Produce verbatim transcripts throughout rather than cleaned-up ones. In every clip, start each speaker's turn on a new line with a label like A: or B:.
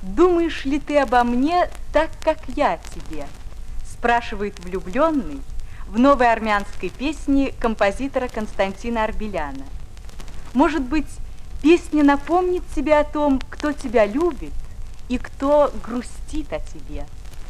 A: Думаешь ли ты обо мне так, как я о тебе? Спрашивает влюбленный в новой армянской песне композитора Константина Арбеляна. Может быть, песня напомнит тебе о том, кто тебя любит и кто грустит о тебе.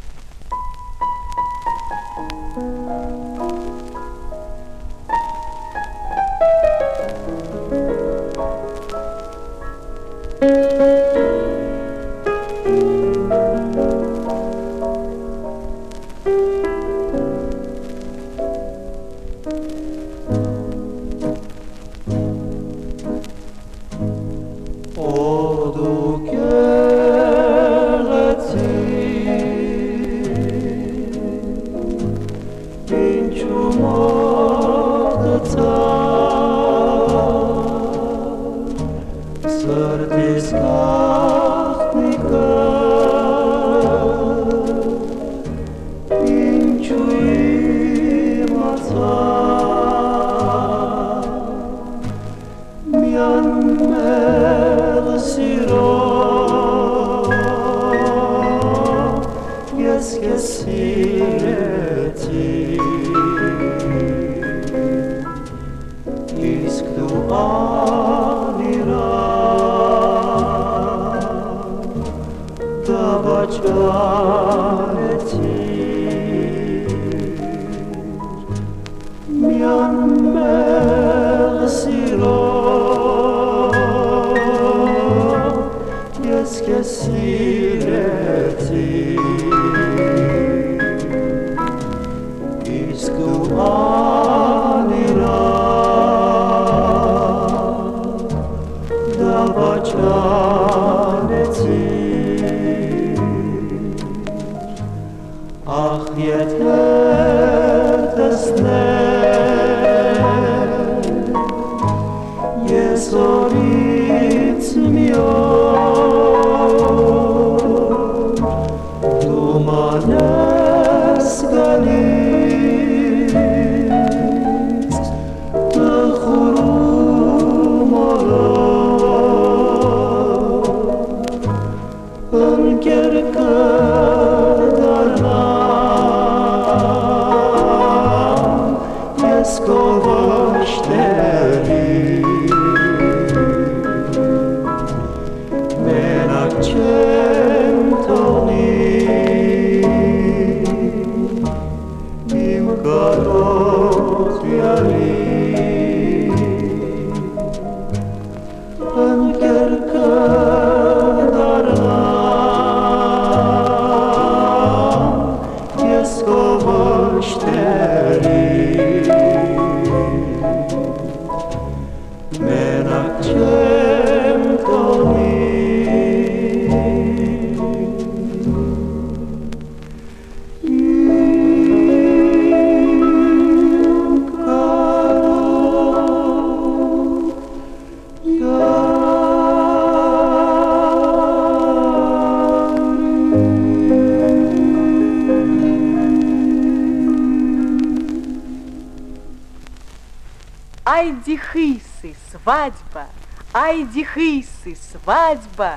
A: Айди хысы, свадьба, айди хысы, свадьба,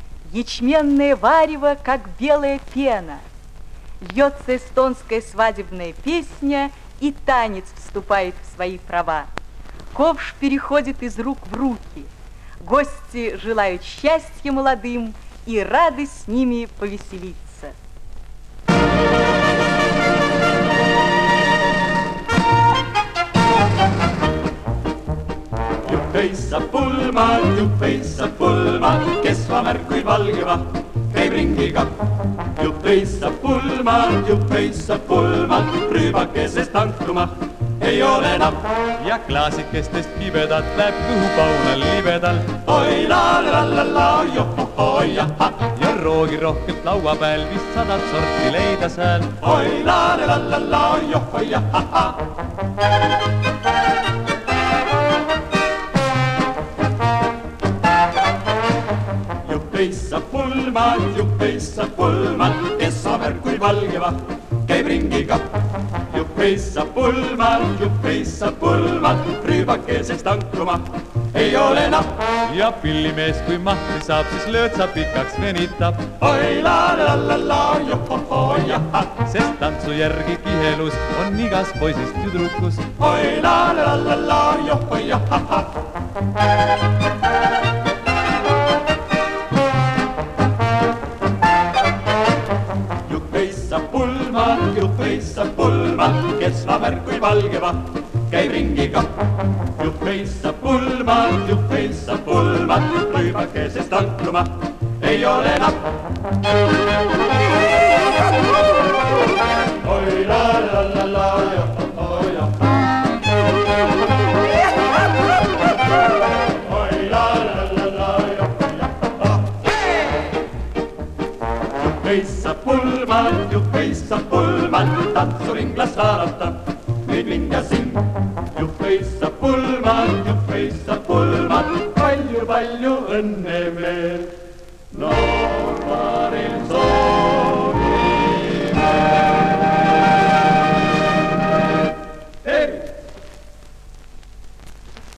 A: ячменное варево, как белая пена. Льется эстонская свадебная песня, и танец вступает в свои права. Ковш переходит из рук в руки. Гости желают счастья молодым и рады с ними повеселиться.
B: Jupeissa pulma, jupeissa pulma, kesvamärk kui valgeva, käib ringiga. Jupeissa pulma, jupeissa pulma, rüübakesest tankuma ei ole napp.
C: Ja klaasikestest kibedad läheb kõhupaunal libedal.
B: Oi la la la la, johohoi jaha.
C: Ja roogi rohkelt laua peal vist sadat sorti leida seal.
B: Oi la la la la, johoi jaha. Jupeissa pulma, jupeissa pulma, kesvamärk kui valgeva, käib ringiga. juhveissa pulman, juhveissa pulman, rüübakesest ankuma ei ole napp.
C: Ja pillimees kui mahti saab, siis löötsa pikaks venitab.
B: Oi la la la la, johoho jaha.
C: Sest tantsu järgi kihelus on igas poisist tüdrukus.
B: Oi la la la la, joho jaha. Juhveissa pulman, juhveissa pulman, kes vaber kui valge vaht, käib ringiga. Juhveissa pulman, juhveissa pulman, rüübakesest ankuma ei ole napp. Oi la la la la, johoho jaha. Oi la la la la, johoho jaha. Juhveissa pulman, juhveissa pulman, tantsuringlas laulatab nüüd mind ja sind. Juhveissa pulman, juhveissa pulman, palju-palju õnne veel. No